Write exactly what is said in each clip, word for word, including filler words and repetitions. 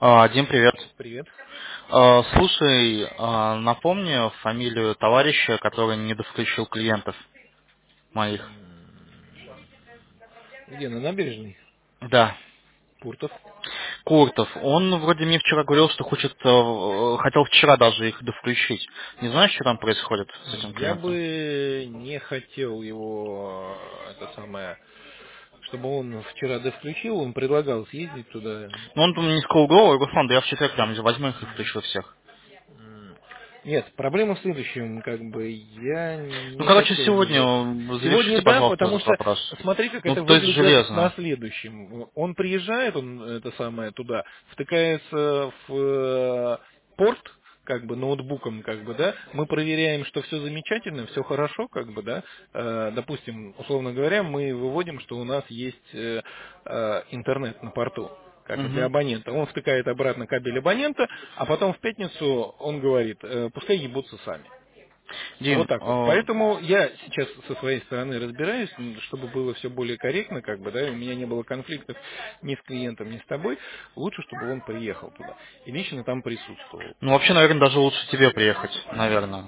А, Дим, привет. Привет. А, Слушай, а, напомни фамилию товарища, который не довключил клиентов моих. М, Где, на набережной? Да, Пуртов. Куртов. Он вроде мне вчера говорил, что хочет, э, хотел вчера даже их довключить. Не знаешь, что там происходит с этим Я клиентом? бы не хотел его, э, это самое, чтобы он вчера довключил, он предлагал съездить туда. Ну, он мне не сказал голову, я говорю, Руслан, да я в четверг прям возьму их и включу всех. М, Нет, проблема в следующем, как бы я Ну, не короче, хотел сегодня бы. э, Сегодня завершите, да, пожалуйста, потому этот что вопрос. смотри, как Ну, это то есть выглядит на железно. следующем. Он приезжает, он это самое туда, втыкается в э, порт, как бы ноутбуком, как бы, да, мы проверяем, что все замечательно, все хорошо, как бы, да, Э, допустим, условно говоря, мы выводим, что у нас есть э, э, интернет на порту как бы для Угу. абонента. Он втыкает обратно кабель абонента, а потом в пятницу он говорит, э, пускай ебутся сами. Вот Дим, так вот. э, Поэтому я сейчас со своей стороны разбираюсь, м, чтобы было все более корректно, как бы, да, и у меня не было конфликтов ни с клиентом, ни с тобой. Лучше, чтобы он приехал туда и лично там присутствовал. ну, вообще, наверное, даже лучше тебе приехать, наверное.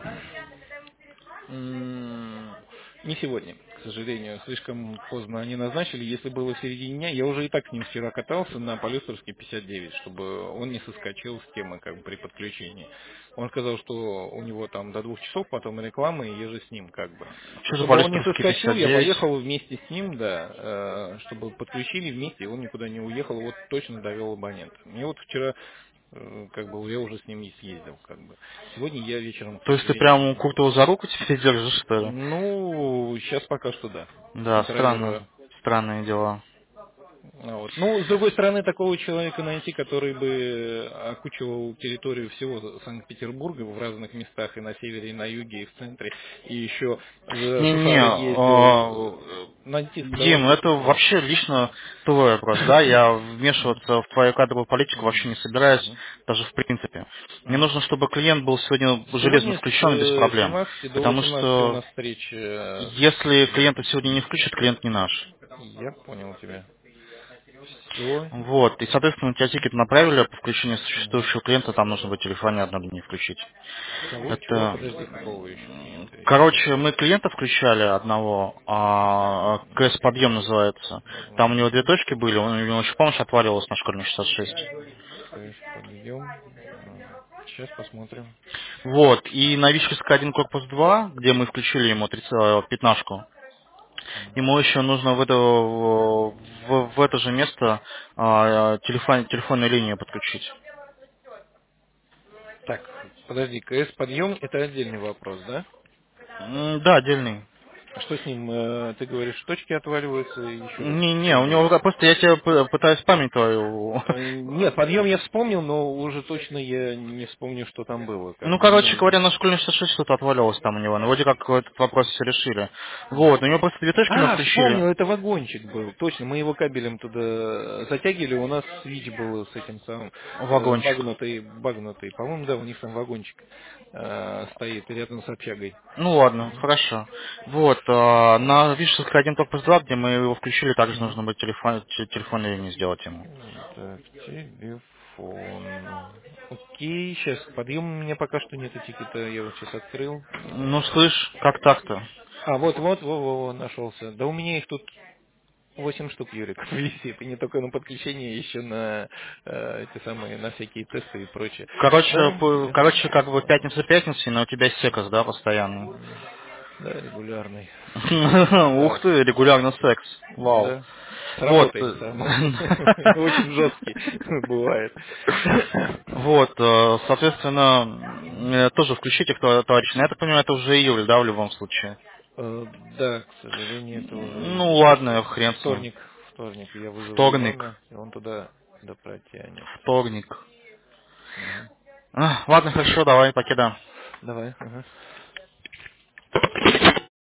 М, Не сегодня, к сожалению. Слишком поздно они назначили. Если было в середине дня, я уже и так с ним вчера катался на Полюсовске пятьдесят девять, чтобы он не соскочил с темы как бы при подключении. Он сказал, что у него там до двух часов, потом реклама, и еже с ним как бы. Что за Чтобы он не Полесторский соскочил, я пятьдесят девять? поехал вместе с ним, да, э, чтобы подключили вместе, и он никуда не уехал, вот точно довел абонента. Мне вот вчера э, как бы я уже с ним и съездил, как бы. Сегодня я вечером, к То есть ты сожалению, прям Куртова за руку теперь держишь, что ли? ну, сейчас пока что да. Да, странно. Контролирую. Странные дела. А Вот. Ну, с другой стороны, такого человека найти, который бы окучивал территорию всего Санкт-Петербурга в разных местах, и на севере, и на юге, и в центре, и еще за Не-не, сушары ездил, э, э, найти Дим, довольно это сложно. вообще лично твой вопрос, да? Я Мгм. вмешиваться в твою кадровую политику Мгм. вообще не собираюсь, Мгм. даже в принципе. Мне Мгм. нужно, чтобы клиент был сегодня железно Сегодня с включен без э, проблем. семнадцати до Потому восемнадцати у что нас встреча если с... клиента сегодня не включат, клиент не наш. Я понял тебя. Все. Вот, и, соответственно, у тебя тикет направили по включению существующего клиента, там нужно будет телефоне одну линию включить. Кого? Чего? Это, Подожди, какого еще м, клиента? Я сейчас... короче, мы клиента включали одного, а, КС-подъем называется. Там у него две точки были, он, у него еще помощь отваливалась на школьной шестьдесят шесть. КС подъем. Сейчас посмотрим. Вот, и на Вишковской один корпус два, где мы включили ему тридцать пятнашку, ему еще нужно в это, в, в это же место а, телефон, телефонную линию подключить. Так, подожди, КС подъем это отдельный вопрос, да? М, Да, отдельный. А что с ним? э, Ты говоришь, точки отваливаются, еще раз, в Не-не, чем у него дело? да, просто я тебе п- пытаюсь память твою. Э, Нет, подъем я вспомнил, но уже точно я не вспомню, что там было, как Ну, бы. короче Ну, говоря, на школьной шестьдесят шесть что-то отвалилось там у него. Ну, вроде как этот вопрос все решили. мгм. Вот, у него просто две точки мы А, включили. вспомнил, это вагончик был. Точно, мы его кабелем туда затягивали, у нас свич был с этим самым э, Вагончик. багнутый, багнутый. По-моему, да, у них там вагончик э, стоит рядом с общагой. Ну ладно, Мгм. хорошо. Вот, а, на Вишерской один корпус два, где мы его включили, также Мгм. нужно будет телефон, те- телефонную линию сделать ему. Так, телефон. Окей, сейчас подъем у меня пока что нету тикета, я вот сейчас открыл. Ну, слышь, как так-то? А, вот, вот, во, во, во, нашелся. Да у меня их тут восемь штук, Юрик, висит. И не только на подключение, еще на э, эти самые, на всякие тесты и прочее. Короче, Да, п- сейчас. короче, как бы пятница-пятница, но у тебя секс, да, постоянный? Да, регулярный. Ух Так, ты, регулярный секс. Вау. да. С Вот. работой э, сам. Очень жесткий бывает. Вот, э, соответственно, э, тоже включите, кто товарищ. Но я так понимаю, это уже июль, да, в любом случае. Э, Да, к сожалению, это уже Ну июль. ладно, Сейчас, хрен с ним. вторник, вторник, я вызову Вторник. Ивана, и он туда да протянет. Вторник. Мгм. А, ладно, хорошо, давай, покидаем. Давай. Ага.